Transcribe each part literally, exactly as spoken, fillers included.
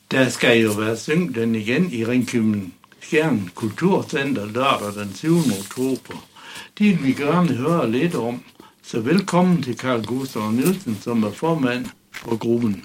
Der skal jo være syngt den igen i Ringkøbing Skjern Kulturcenter lørdag den syvende oktober. De vil vi gerne høre lidt om. Så velkommen til Carl Gustav Nielsen, som er formand for gruppen.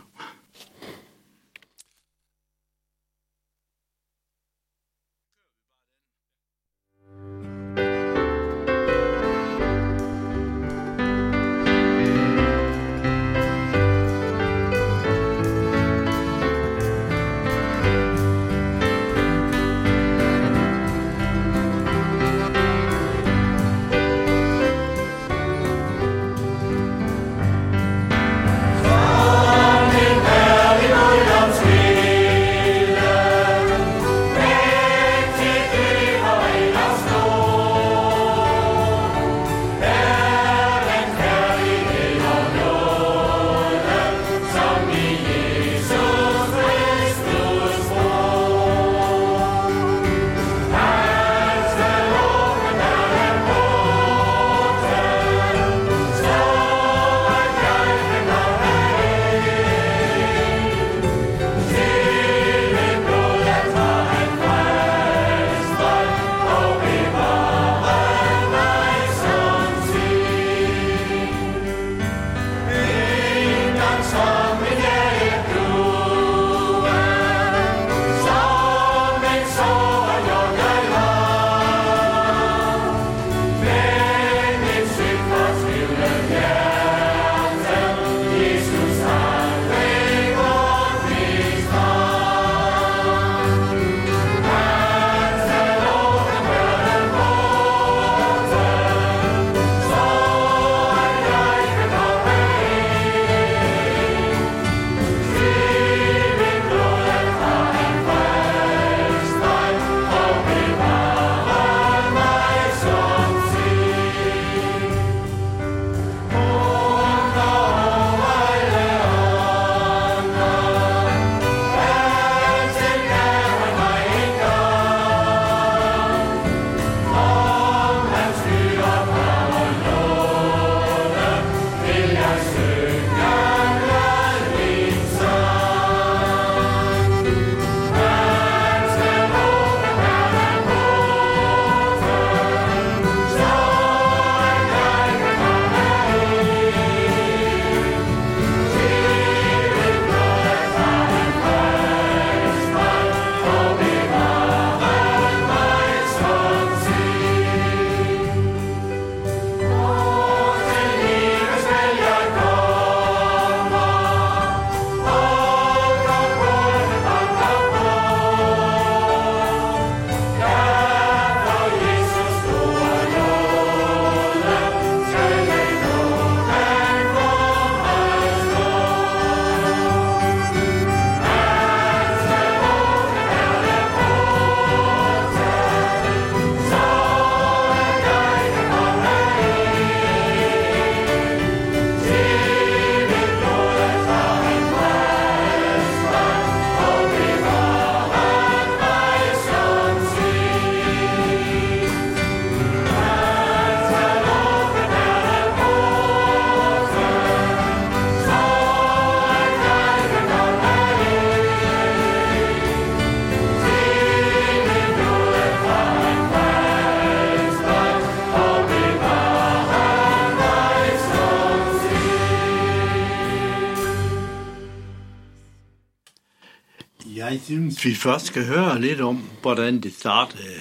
Jeg synes, vi først skal høre lidt om, hvordan det startede.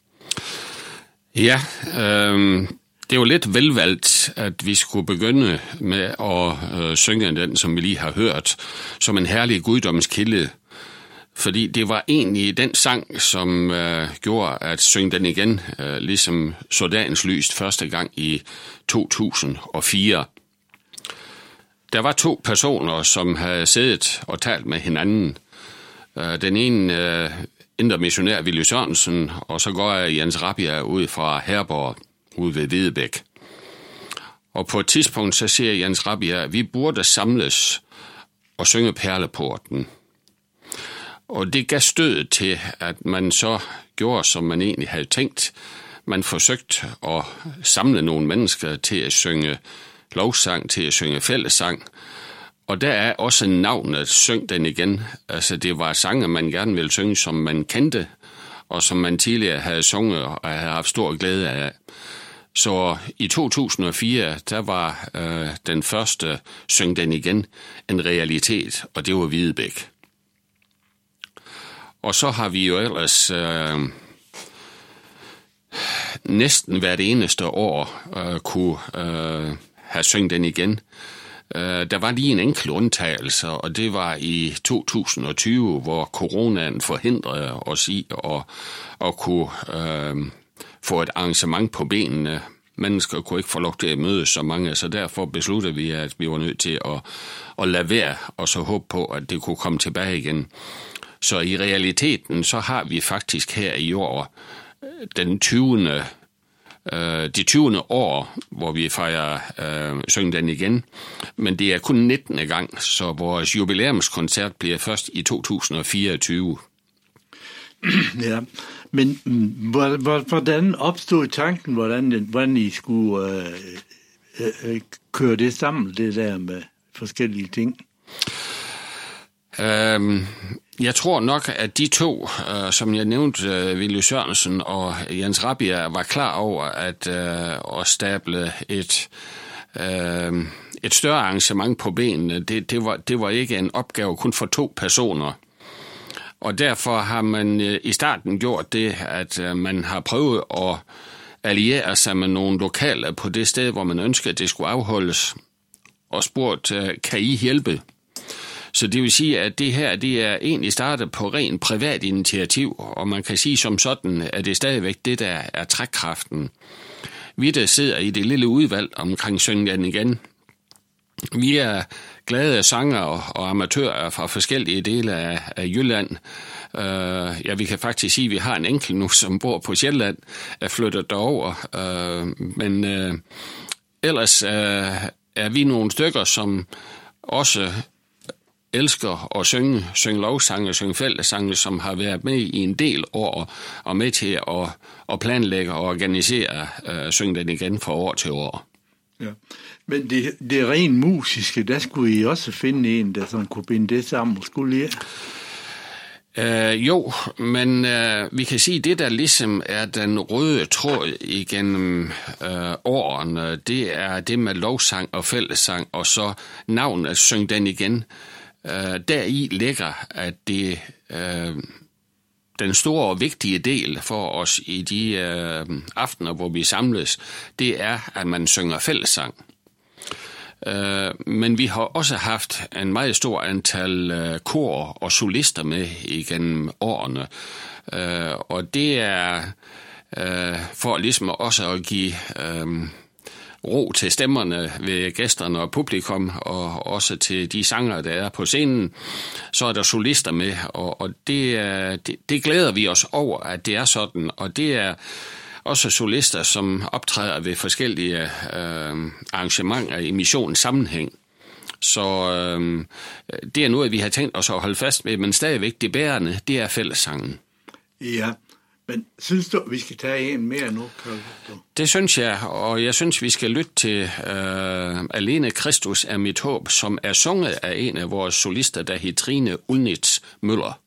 Ja, øh, det er jo lidt velvalgt, at vi skulle begynde med at øh, synge den, som vi lige har hørt, som en herlig guddomskilde. Fordi det var egentlig den sang, som øh, gjorde at synge den igen, øh, ligesom så dagens lys første gang i to tusind og fire. Der var to personer, som havde siddet og talt med hinanden. Den ene øh, indre missionær Willy Sørensen, og så går jeg Jens Rabia ud fra Herborg, ude ved Hvidebæk. Og på et tidspunkt så siger Jens Rabia, at vi burde samles og synge Perleporten. Og det gav stødet til, at man så gjorde, som man egentlig havde tænkt. Man forsøgte at samle nogle mennesker til at synge lovsang, til at synge fællessang. Og der er også navnet Syng den igen. Altså det var sange, man gerne ville synge, som man kendte, og som man tidligere havde sunget og havde haft stor glæde af. Så i to tusind og fire, der var øh, den første Syng den igen en realitet, og det var Hvidebæk. Og så har vi jo ellers øh, næsten hvert eneste år øh, kunne øh, have Syng den igen. Øh, der var lige en enkelt undtagelse, og det var i to tusind og tyve, hvor coronaen forhindrede os i at, at kunne øh, få et arrangement på benene. Mennesker kunne ikke få lov til at mødes så mange, så derfor besluttede vi, at vi var nødt til at, at lade være, og så håbe på, at det kunne komme tilbage igen. Så i realiteten, så har vi faktisk her i år den tyvende Øh, de tyvende år, hvor vi fejrer øh, Syng den igen, men det er kun nittende gang, så vores jubilæumskoncert bliver først i to tusind og fireogtyve. Ja, men hvordan opstod tanken, hvordan, hvordan I skulle øh, øh, køre det sammen, det der med forskellige ting? Øhm, jeg tror nok, at de to, øh, som jeg nævnte, øh, Willy Sørensen og Jens Rabia, var klar over at, øh, at stable et, øh, et større arrangement på benene. Det, det, var, det var ikke en opgave kun for to personer. Og derfor har man øh, i starten gjort det, at øh, man har prøvet at alliere sig med nogle lokale på det sted, hvor man ønsker, at det skulle afholdes, og spurgt, øh, kan I hjælpe? Så det vil sige, at det her det er egentlig startet på ren privat initiativ, og man kan sige som sådan, at det er stadigvæk det, der er trækkraften. Vi, der sidder i det lille udvalg omkring Syng den igen, vi er glade sanger og amatører fra forskellige dele af, af Jylland. Uh, ja, vi kan faktisk sige, at vi har en enkelt nu, som bor på Sjælland, er flyttet derover. Uh, men uh, ellers uh, er vi nogle stykker, som også elsker at synge, synge lovsange, synge fællessange, som har været med i en del år og med til at, at planlægge og organisere uh, Syng den igen fra år til år. Ja. Men det, det rent musiske, der skulle I også finde en, der sådan kunne binde det sammen, skulle I? Uh, jo, men uh, vi kan sige, at det, der ligesom er den røde tråd igennem uh, årene, det er det med lovsang og fællessang, og så navnet Syng den igen. Uh, deri ligger, at det uh, den store og vigtige del for os i de uh, aftener, hvor vi samles, det er, at man synger fællessang. Uh, men vi har også haft en meget stor antal uh, kor og solister med igennem årene. Uh, og det er uh, for ligesom også at give uh, ro til stemmerne ved gæsterne og publikum, og også til de sanger, der er på scenen, så er der solister med, og, og det, det, det glæder vi os over, at det er sådan, og det er også solister, som optræder ved forskellige øh, arrangementer i missionens sammenhæng. Så øh, det er noget, vi har tænkt os at holde fast med, men stadigvæk det bærende, det er fællessangen. Ja, men synes du, vi skal tage en mere nu? Det synes jeg, og jeg synes, vi skal lytte til øh, Alene Kristus er mit håb, som er sunget af en af vores solister, der hedder Trine Ulnitz Møller.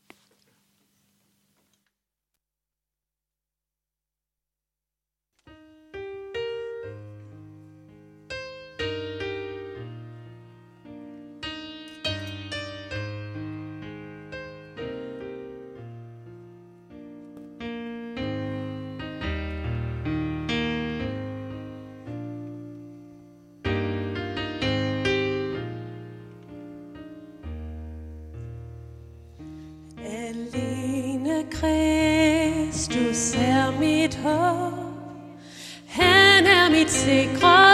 Alene Kristus er mit håb, han er mit sikre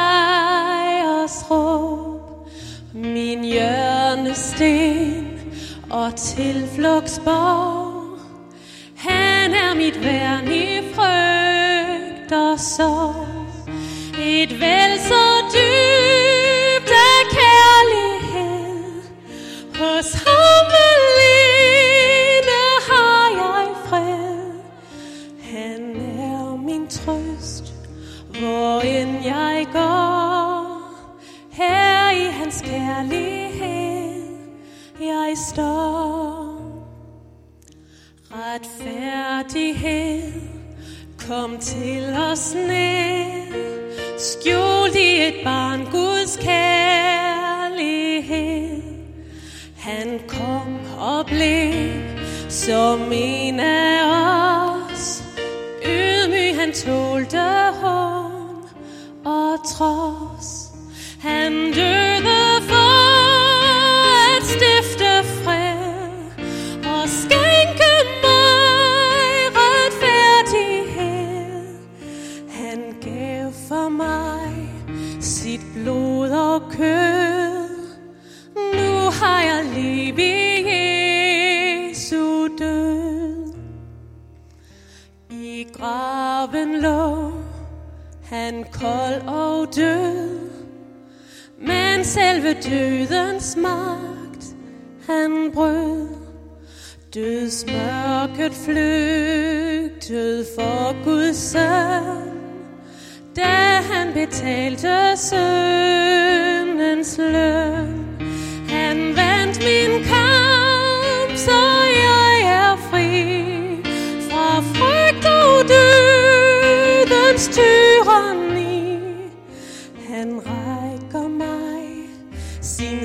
sejrsråb, min hjørnesten og tilflugtsborg. Han er mit værn i frygt og sorg, et vel så dybt af kærlighed hos ham alene har jeg fred. Han er min trøst, hvor end jeg går, her i hans kærlighed. Retfærdighed, kom til os nær, skjult i et barn Guds kærlighed. Han kom og blev som en af os, ydmyg han tålte hån og trods. Han døde for at stifte fred og skænke mig retfærdighed. Han gav for mig sit blod og kød. Nu har jeg liv i Jesu død. I graven lå han kold og død, men selve dødens magt han brød. Dødsmørket flygtede for Guds søn, da han betalte syndens løn. Han vandt min kamp, så jeg er fri fra frygt og dødens tyranni. Han rækker mig sin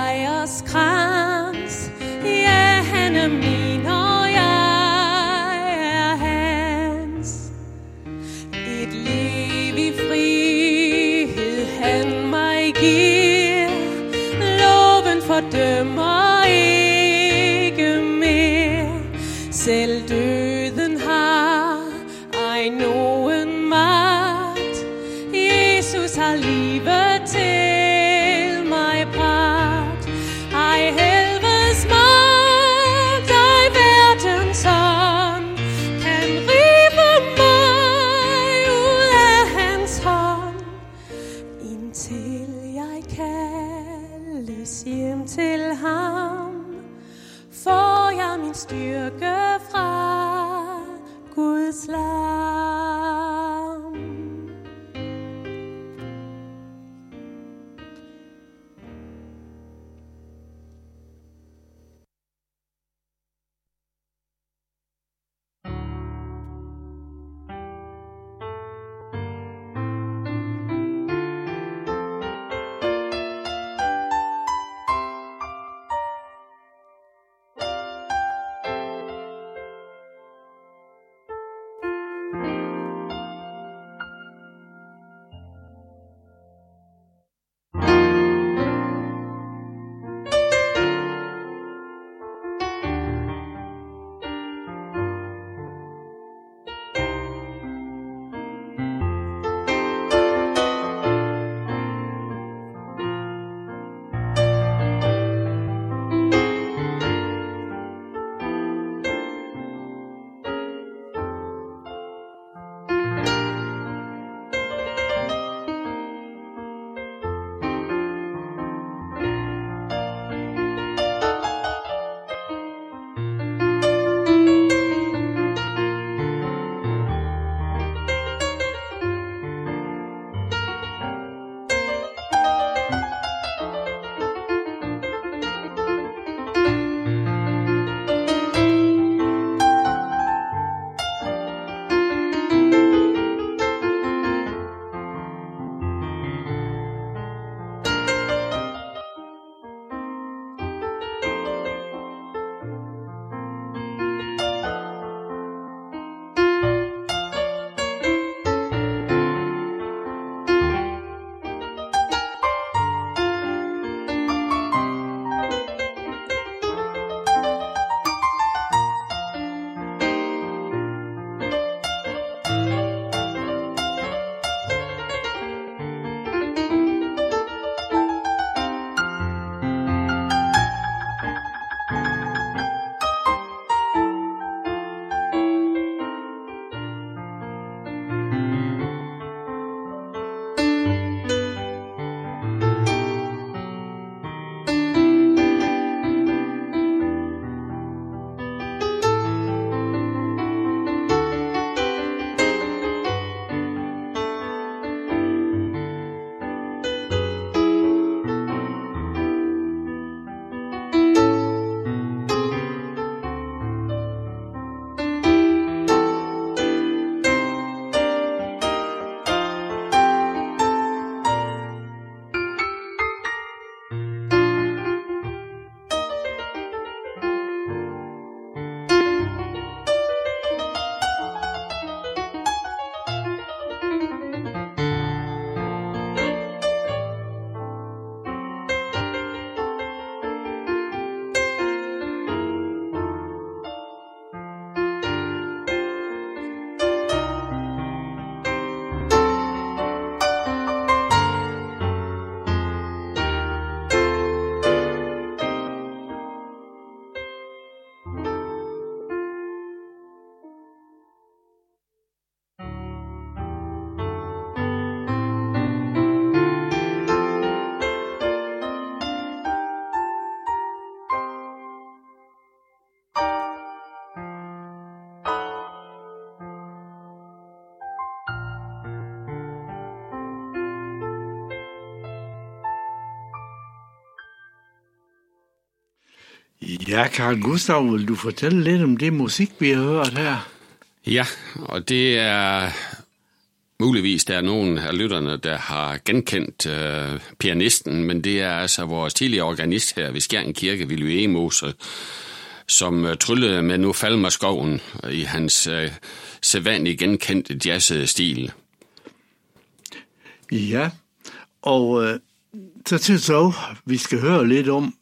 sejrskrans. Ja, han er min, og jeg er hans. Et liv i frihed han mig giver. Loven fordømmer ikke mere. Selv døden har ej nogen magt. Jesus har livet til mig bragt. Ej helvedes magt, ej verdens ånd kan rive mig ud af hans hånd. Indtil jeg kaldes hjem til ham, får jeg min styrke fra Guds lam. Thank you. Ja, Carl Gustav, vil du fortælle lidt om det musik, vi har hørt her? Ja, og det er muligvis, der er nogen af lytterne, der har genkendt øh, pianisten, men det er altså vores tidligere organist her ved Skjern Kirke, Willy Egmose, som øh, tryllede med Nu falmer skoven i hans øh, sædvanligt genkendte jazzede stil. Ja, og øh, så til så, vi skal høre lidt om,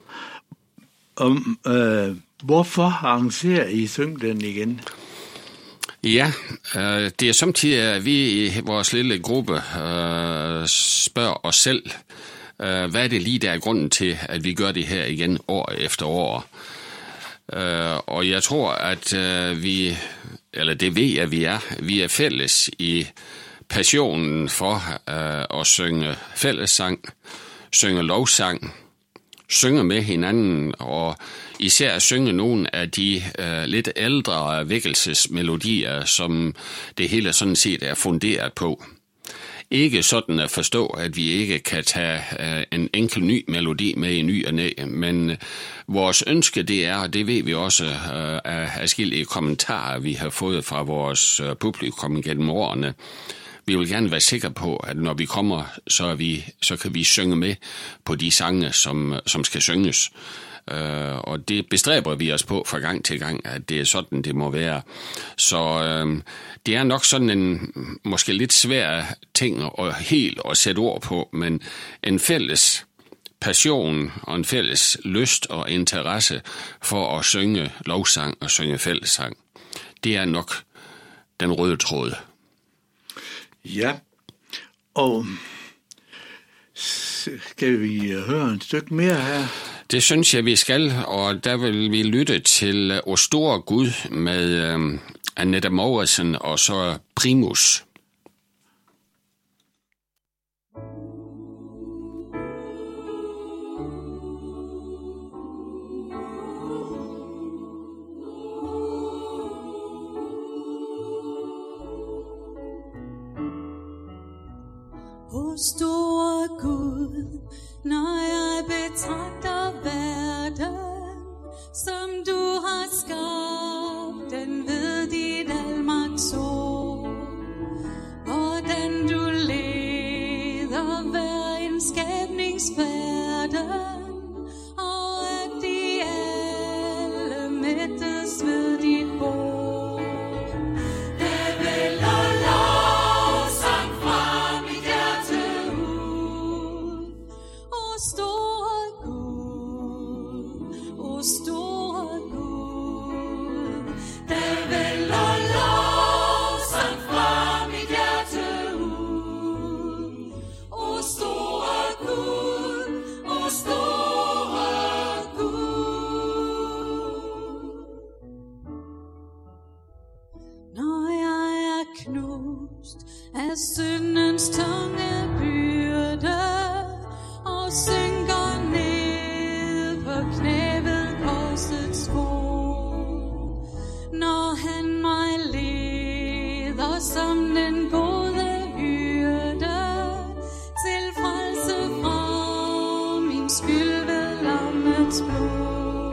om øh, hvorfor arrangerer I Syng den igen? Ja, øh, det er samtidig, at vi i vores lille gruppe øh, spørger os selv, øh, hvad er det lige, der er grunden til, at vi gør det her igen år efter år. Øh, og jeg tror, at øh, vi, eller det ved jeg, at vi er, vi er fælles i passionen for øh, at synge fællessang, synge lovsang, synge med hinanden, og især synge nogle af de øh, lidt ældre vækkelsesmelodier, som det hele sådan set er funderet på. Ikke sådan at forstå, at vi ikke kan tage øh, en enkelt ny melodi med i ny og næ, men vores ønske det er, og det ved vi også øh, af adskillige kommentarer, vi har fået fra vores øh, publikum gennem årene. Vi vil gerne være sikre på, at når vi kommer, så, er vi, så kan vi synge med på de sange, som, som skal synges. Uh, og det bestræber vi os på fra gang til gang, at det er sådan, det må være. Så uh, det er nok sådan en måske lidt svær ting at helt at sætte ord på, men en fælles passion og en fælles lyst og interesse for at synge lovsang og synge fællessang, det er nok den røde tråd. Ja, og skal vi høre et stykke mere her? Det synes jeg, vi skal, og der vil vi lytte til O Store Gud med øh, Annette Mouritzen og så Primus. O store Gud, når jeg betragter verden, som du har skabt den ved dit almagts ord, hvordan du leder hver en skabningsverden, og at de alle mættes ved dit bord. Af syndens tunge byrde og synker ned på knævet korsets spor, når han mig leder som den gode hyrde til frelse fra min skyld ved lammets blod.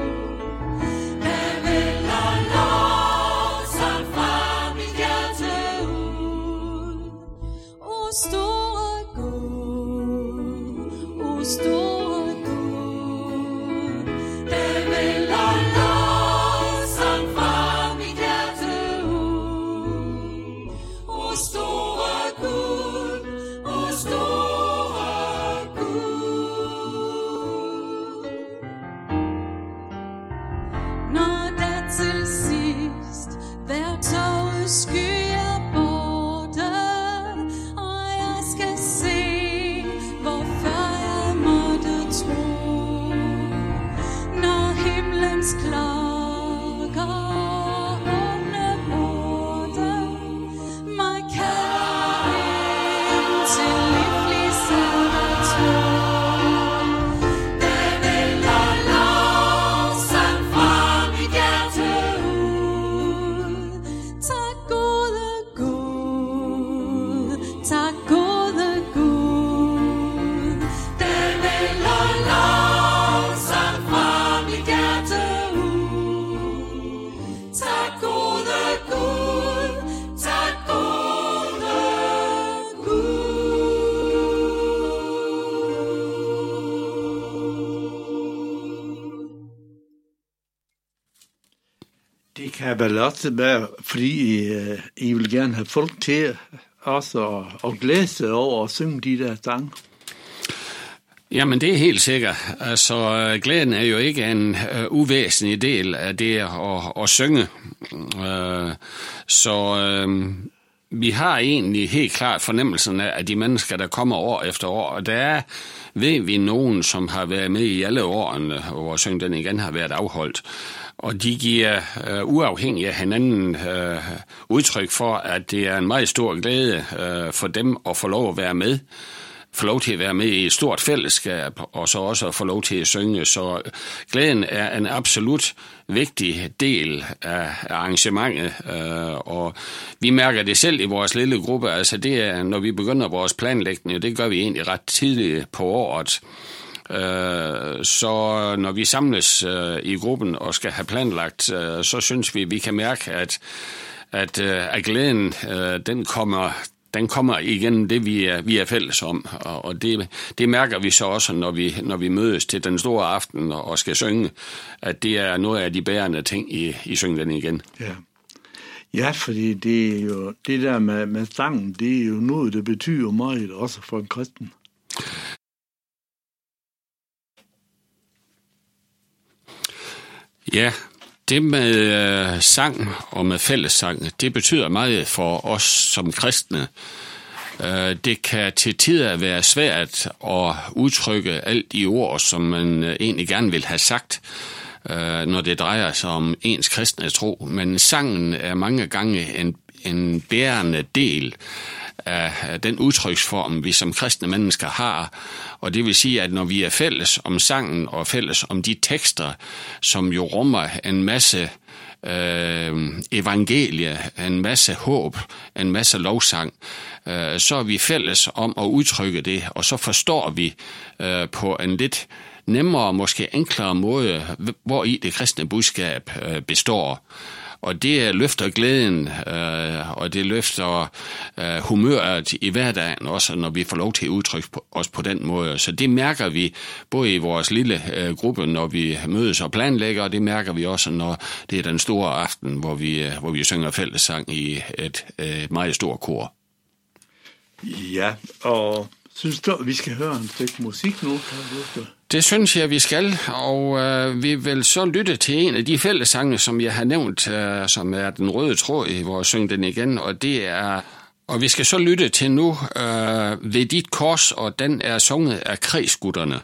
Store Gud, o store Gud, der vælger lovsang fra mit hjerte ud. O store Gud, o store Gud. Når der til sidst hver tåge skyer borte, klokker åbne porte, mig kalder ind til livlig salvator. Der vælger lovsang fra mit hjerte ud. Tak gode Gud, tak gode Gud. Der vælger lovsang fra mit hjerte. Det kan vel også være, fordi I, I vil gerne have folk til også at, at glæde sig over at synge de der sange. Jamen, det er helt sikkert. Altså, glæden er jo ikke en uh, uvæsentlig del af det at, at synge. Uh, så uh, vi har egentlig helt klart fornemmelsen af, at de mennesker, der kommer år efter år, og der er, ved vi, nogen, som har været med i alle årene, hvor Syng den igen har været afholdt. Og de giver uh, uafhængigt af hinanden uh, udtryk for, at det er en meget stor glæde uh, for dem at få lov at være med. Få lov til at være med i et stort fællesskab, og så også at få lov til at synge. Så glæden er en absolut vigtig del af arrangementet, og vi mærker det selv i vores lille gruppe. Altså det er, når vi begynder vores planlægning, det gør vi egentlig ret tidligt på året. Så når vi samles i gruppen og skal have planlagt, så synes vi, at vi kan mærke, at, at, at glæden den kommer Den kommer igen det, vi er, vi er fælles om, og det, det mærker vi så også, når vi, når vi mødes til den store aften og skal synge, at det er noget af de bærende ting i, i Syng den igen. Ja. Ja, fordi det er jo det der med, med sangen, det er jo noget, det betyder meget også for en kristen. Ja, det med øh, sang og med fællessang, det betyder meget for os som kristne. Øh, det kan til tider være svært at udtrykke alt i ord, som man øh, egentlig gerne vil have sagt, øh, når det drejer sig om ens kristne tro. Men sangen er mange gange en, en bærende del af den udtryksform, vi som kristne mennesker har. Og det vil sige, at når vi er fælles om sangen og fælles om de tekster, som jo rummer en masse øh, evangelie, en masse håb, en masse lovsang, øh, så er vi fælles om at udtrykke det, og så forstår vi øh, på en lidt nemmere, måske enklere måde, hvor i det kristne budskab øh, består. Og det løfter glæden, øh, og det løfter øh, humøret i hverdagen også, når vi får lov til at udtrykke os på den måde. Så det mærker vi både i vores lille øh, gruppe, når vi mødes og planlægger, og det mærker vi også, når det er den store aften, hvor vi, hvor vi synger fællessang i et, et meget stort kor. Ja, og synes du, vi skal høre en stykke musik nu? Det synes jeg, vi skal, og øh, vi vil så lytte til en af de fællesange, som jeg har nævnt, øh, som er den røde tråd i vores Syng den igen, og det er, og vi skal så lytte til nu øh, Ved dit kors, og den er sunget af Kredsgutterne.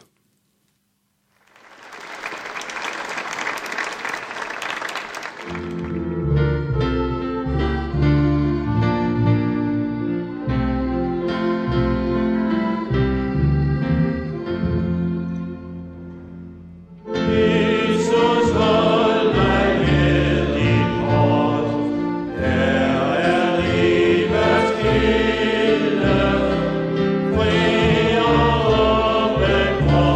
Fri og åben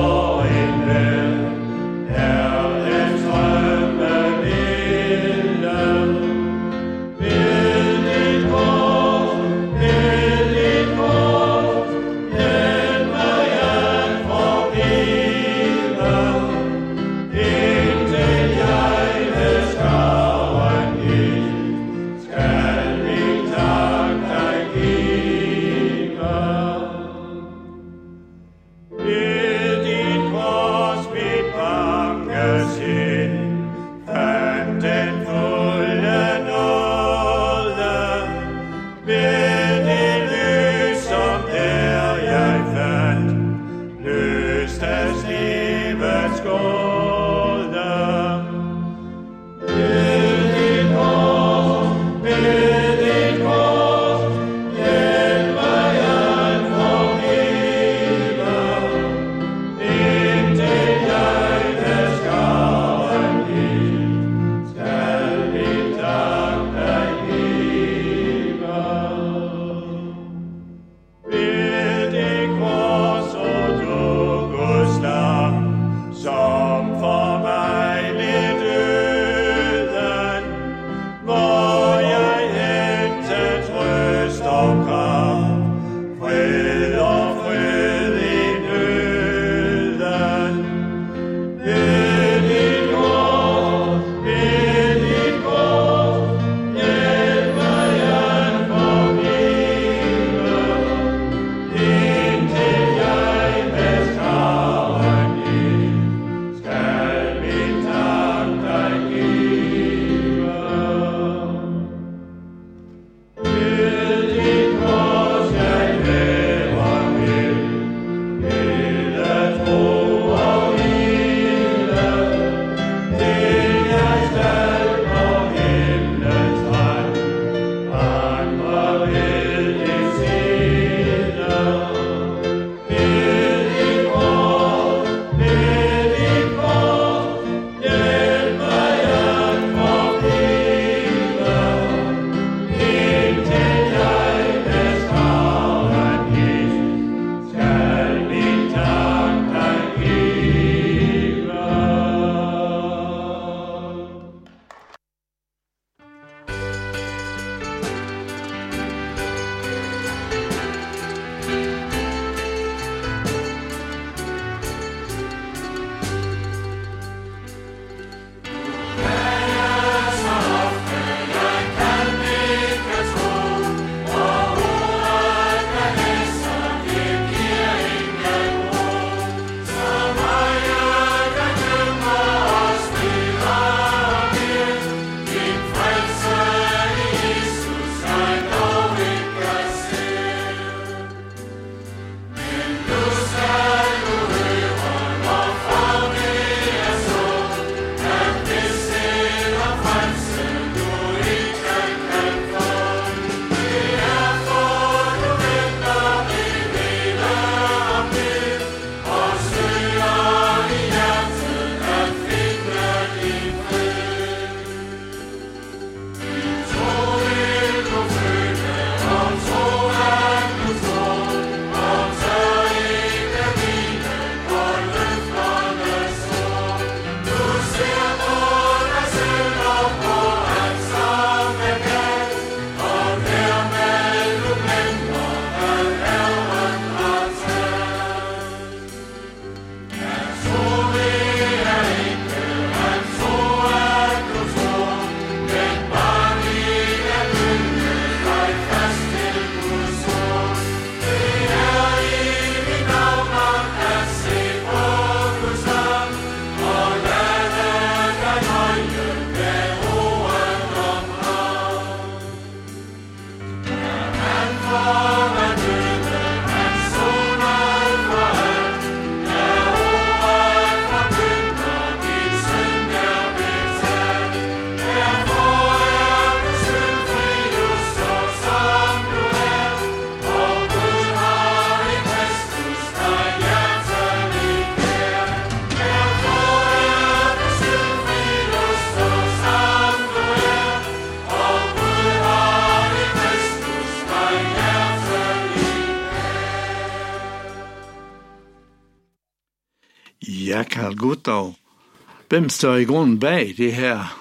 Carl Gustav. Hvem står i grunden bag det her?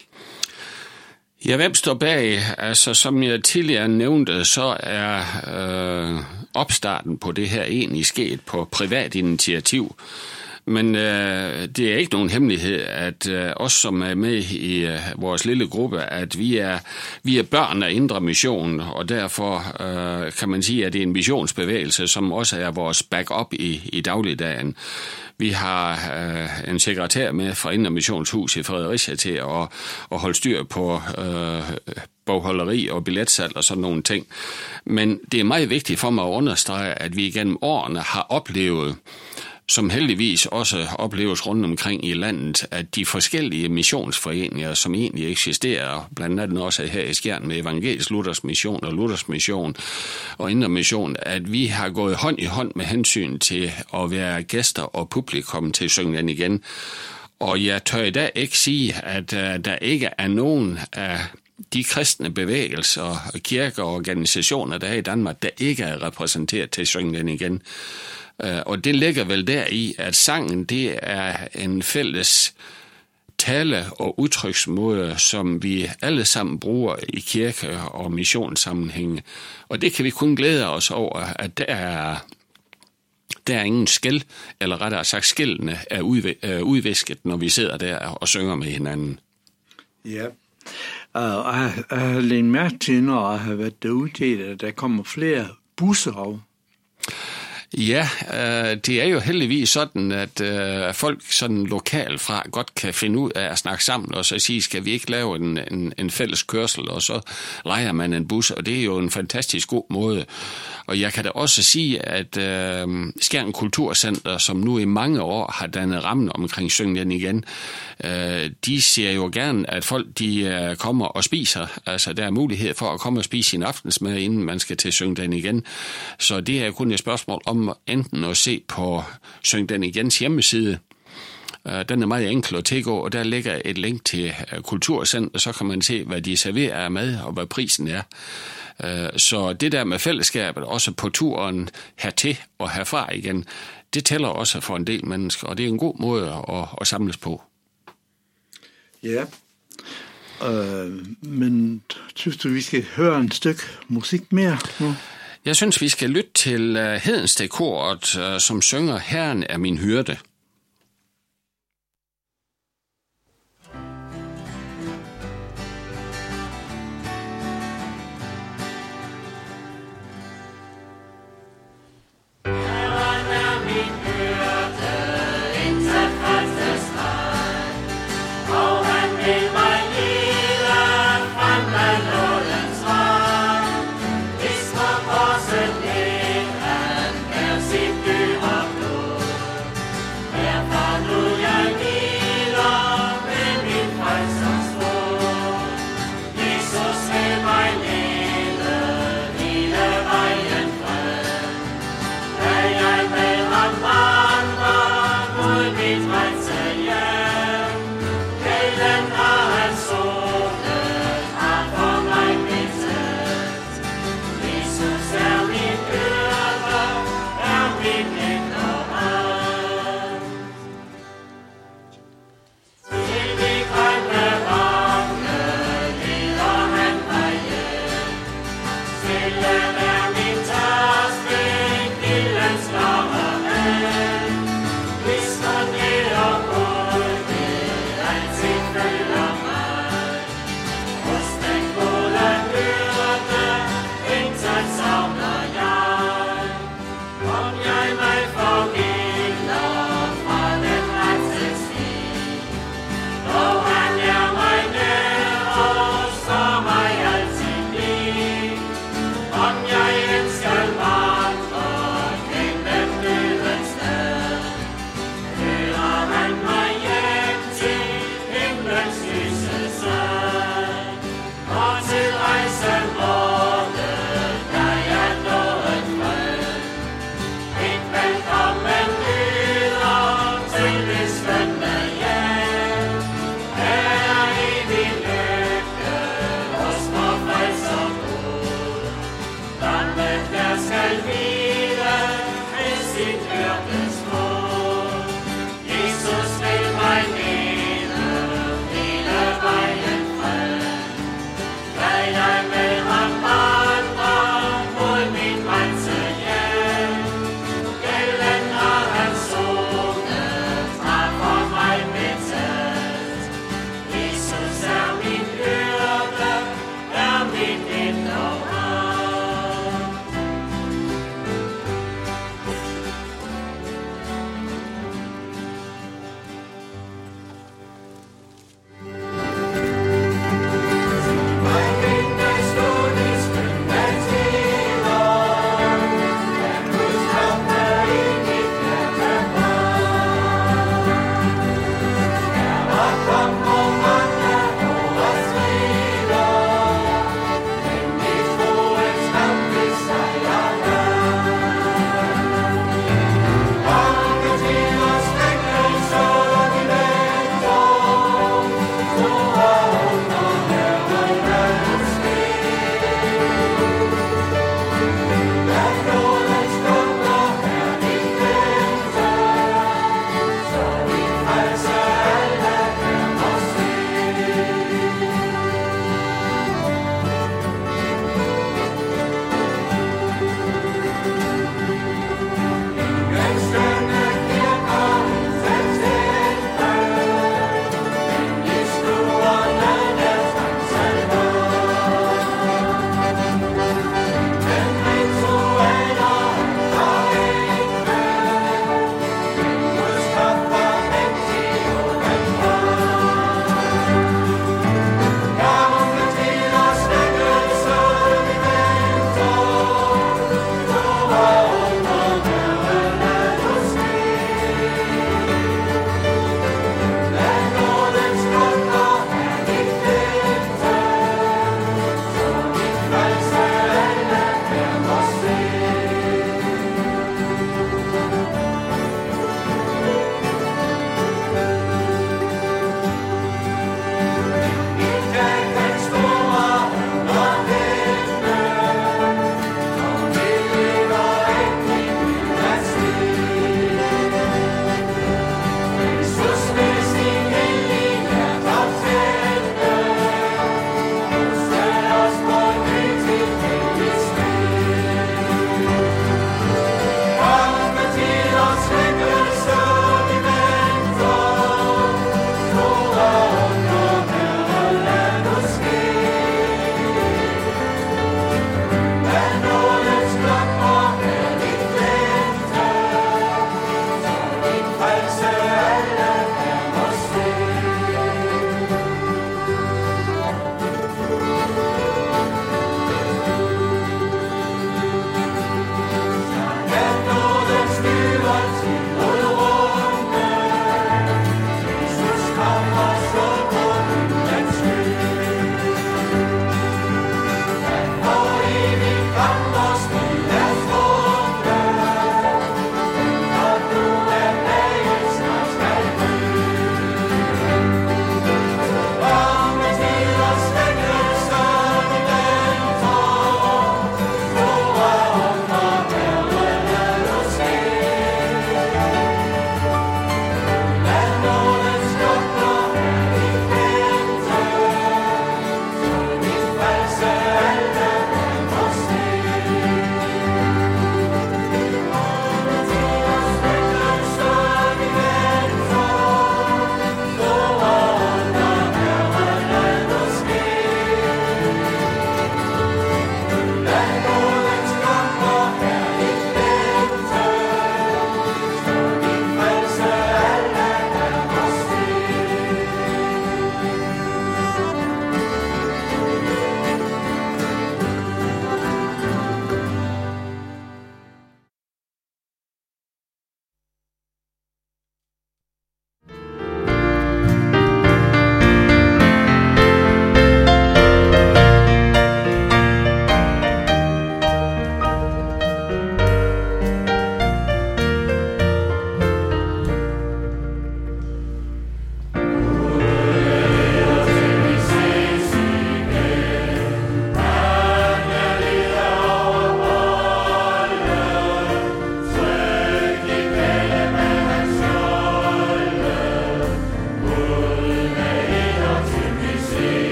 Ja, hvem står bag? Altså, som jeg tidligere nævnte, så er øh, opstarten på det her egentlig sket på privat initiativ. Men øh, det er ikke nogen hemmelighed, at øh, os, som er med i øh, vores lille gruppe, at vi er, vi er børn af Indre Mission, og derfor øh, kan man sige, at det er en missionsbevægelse, som også er vores backup i, i dagligdagen. Vi har øh, en sekretær med fra Indre Missionshus i Fredericia til at, at holde styr på øh, bogholderi og billetsalg og sådan nogle ting. Men det er meget vigtigt for mig at understrege, at vi igennem årene har oplevet, som heldigvis også opleves rundt omkring i landet, at de forskellige missionsforeninger, som egentlig eksisterer, blandt andet også her i Skjern med Evangelisk Luthers Mission og Luthers Mission og Indre Mission, at vi har gået hånd i hånd med hensyn til at være gæster og publikum til Syngen igen. Og jeg tør i dag ikke sige, at uh, der ikke er nogen af de kristne bevægelser, kirker og organisationer, der er i Danmark, der ikke er repræsenteret til Syngen igen. Og det ligger vel deri, at sangen det er en fælles tale- og udtryksmåde, som vi alle sammen bruger i kirke- og missionssammenhænge. Og det kan vi kun glæde os over, at der er, der er ingen skel, eller rettere sagt skillene er udvisket, når vi sidder der og synger med hinanden. Ja, og jeg har længt mærke til, når jeg har været derude til, at der kommer flere busser af. Ja, øh, det er jo heldigvis sådan, at øh, folk sådan lokalt fra godt kan finde ud af at snakke sammen og så sige, skal vi ikke lave en, en, en fælles kørsel, og så lejer man en bus, og det er jo en fantastisk god måde. Og jeg kan da også sige, at øh, Skjern Kulturcenter, som nu i mange år har dannet rammen omkring Syngen igen, øh, de siger jo gerne, at folk de øh, kommer og spiser. Altså der er mulighed for at komme og spise sin aftensmad, inden man skal til Syngen igen. Så det er kun et spørgsmål om enten at se på Syngen Igens hjemmeside. Den er meget enkel at tilgå, og der ligger et link til Kulturcenter, så kan man se, hvad de serverer af mad, og hvad prisen er. Så det der med fællesskabet, også på turen hertil og herfra igen, det tæller også for en del mennesker, og det er en god måde at, at samles på. Ja, øh, men synes du, vi skal høre et stykke musik mere nu? Jeg synes, vi skal lytte til Hedensted-koret, som synger Herren er min hyrde. Hvis man er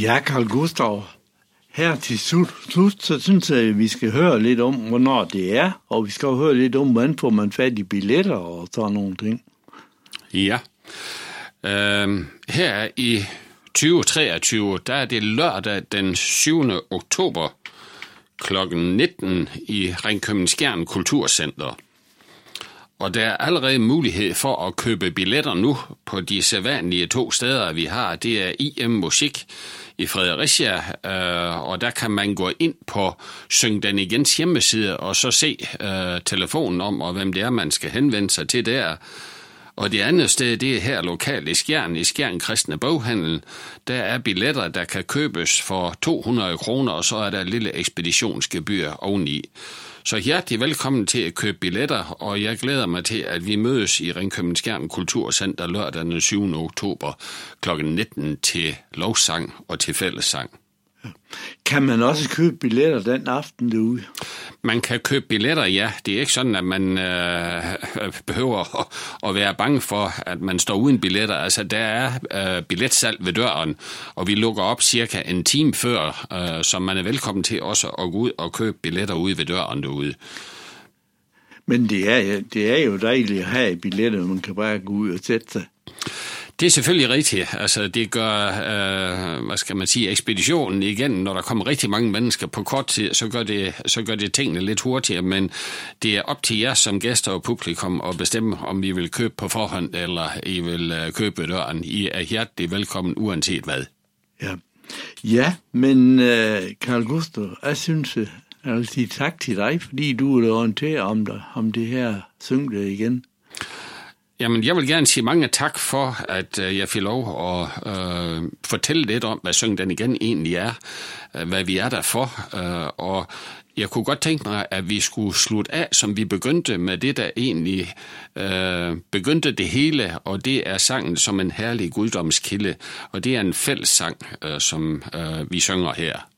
Ja, Carl Gustav. Her til slut, så synes jeg, at vi skal høre lidt om, hvornår det er, og vi skal høre lidt om, hvordan får man fat i billetter og sådan nogle ting. Ja. Øhm, her i tyve treogtyve, der er det lørdag den syvende oktober klokken nitten i Ringkøbing-Skjern Kulturcenter. Og der er allerede mulighed for at købe billetter nu på de sædvanlige to steder, vi har. Det er I M Musik i Fredericia, øh, og der kan man gå ind på Syng den Igens hjemmeside og så se øh, telefonen om, og hvem det er, man skal henvende sig til der. Og det andet sted, det er her lokalt i Skjern, i Skjern Kristne Boghandel. Der er billetter, der kan købes for to hundrede kroner, og så er der et lille ekspeditionsgebyr oveni. Så hjertelig velkommen til at købe billetter, og jeg glæder mig til, at vi mødes i Ringkøbing Skjern Kulturcenter lørdag den syvende oktober klokken nitten til lovsang og til fællessang. Kan man også købe billetter den aften derude? Man kan købe billetter, ja. Det er ikke sådan, at man øh, behøver at, at være bange for, at man står uden billetter. Altså, der er øh, billetsalg ved døren, og vi lukker op cirka en time før, øh, så man er velkommen til også at gå ud og købe billetter ude ved døren derude. Men det er, det er jo dejligt at have billetter, man kan bare gå ud og sætte sig. Det er selvfølgelig rigtigt. Altså, det gør, øh, hvad skal man sige, ekspeditionen igen, når der kommer rigtig mange mennesker på kort tid, så gør det, så gør det tingene lidt hurtigere, men det er op til jer som gæster og publikum at bestemme, om I vil købe på forhånd, eller I vil øh, købe ved døren. I er hjertelig velkommen, uanset hvad. Ja, ja men øh, Carl Gustav, jeg synes, jeg vil sige tak til dig, fordi du vil orientere om, dig, om det her Syng det igen. Jamen, jeg vil gerne sige mange tak for, at øh, jeg fik lov at øh, fortælle lidt om, hvad Syng den Igen egentlig er, øh, hvad vi er der for, øh, og jeg kunne godt tænke mig, at vi skulle slutte af, som vi begyndte med det, der egentlig øh, begyndte det hele, og det er sangen som en herlig guddomskilde, og det er en fællessang, øh, som øh, vi synger her.